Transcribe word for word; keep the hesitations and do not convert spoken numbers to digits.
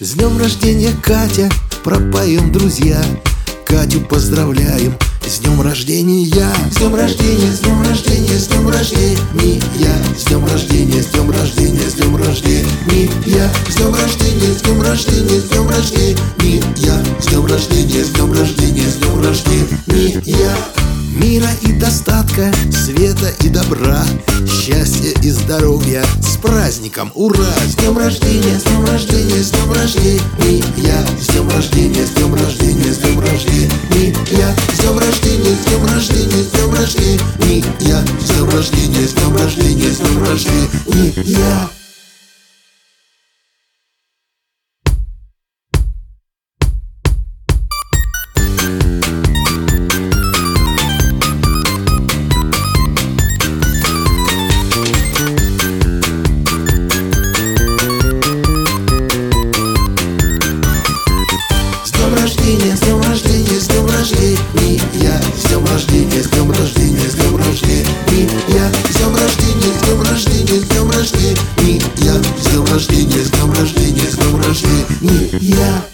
С днем рождения, Катя, пропоем, друзья. Катю поздравляем с днем рождения. С днем рождения, с днем рождения, с днем рождения. С днем рождения, с днем рождения, с днем рождения. С днем рождения, с днем рождения, с днем рождения. С днем рождения, с днем рождения, с днем рождения. Мира и достатка, света и добра, счастья и здоровья, с праздником, ура! С днем рождения, с днем рождения, с днем рождения. С днем рождения, с днем рождения, с днем рождения. С днем рождения, с днем рождения, с днем рождения. С днем рождения, с днем рождения, с днем рождения. С днем рождения, с днем рождения, с днем рождения. С днем рождения, с днем рождения, с днем рождения. С днем рождения, с днем рождения, с днем рождения. С днем рождения, с днем рождения, с днем рождения.